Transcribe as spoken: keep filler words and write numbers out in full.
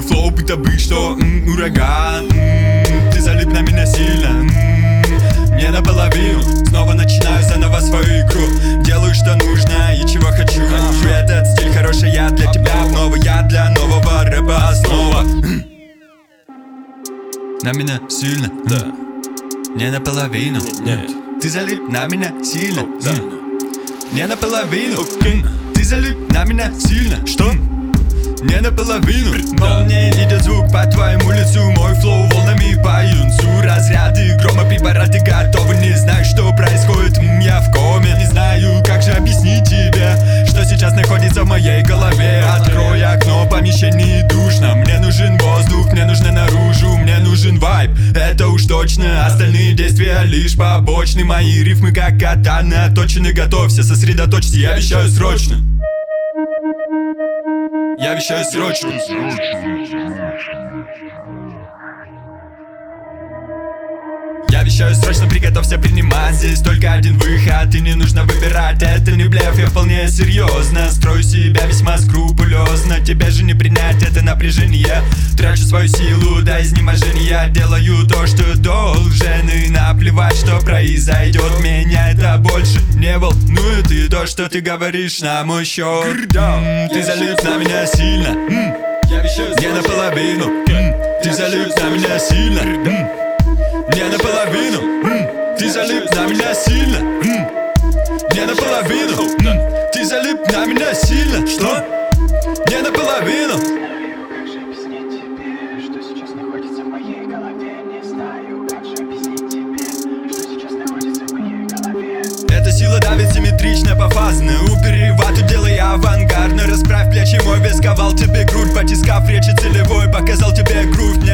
флоу бытовых, что м, ураган. м, Ты залип на меня сильно, м, не наполовину. Снова начинаю заново свою игру. Делаю, что нужно и чего хочу. Хочу этот стиль хороший, я для тебя. Новый я для нового рэпа основа. На меня сильно, Да. не наполовину. Нет. Ты залип на меня сильно, Да. не наполовину. Ты залип на меня сильно. Что? Не наполовину. Молнией идет звук по твоему лицу. Мой флоу волнами по юнцу. Разряды грома, препараты готовы. Не знаю, что происходит, м, я в коме. Не знаю, как же объяснить тебе, что сейчас находится в моей голове. Открой окно, помещение душно. Мне нужен воздух, мне нужно наружу. Мне нужен вайб, это уж точно. Остальные действия лишь побочны. Мои рифмы как катаны отточены. Готовься, сосредоточься, я вещаю срочно. Я вещаю срочно. Я вещаю срочно, приготовься принимать. Здесь только один выход, и не нужно выбирать. Это не блеф, я вполне серьезно строю себя весьма скрупулезно. Тебе же не принять это напряжение. Трачу свою силу до изнеможения. Делаю то, что должен, и наплевать, что произойдет. Меня это больше не волнует. И то, что ты говоришь на мой счет. М, Ты залип на меня сильно, м, не наполовину. М, Ты залип на меня сильно, м, не наполовину. м, Ты залип на меня сильно, м, не наполовину. м, Ты залип на меня сильно. Что? Не наполовину. Как же объяснить тебе, что сейчас находится в моей голове? Не знаю, как же объяснить тебе, что сейчас находится в моей голове. Эта сила давит симметрично, пофазно. Убери вату, делай авангардно. Расправь плечи, мой вес ковал тебе грудь, потискав речи целевой. Показал тебе грудь, мне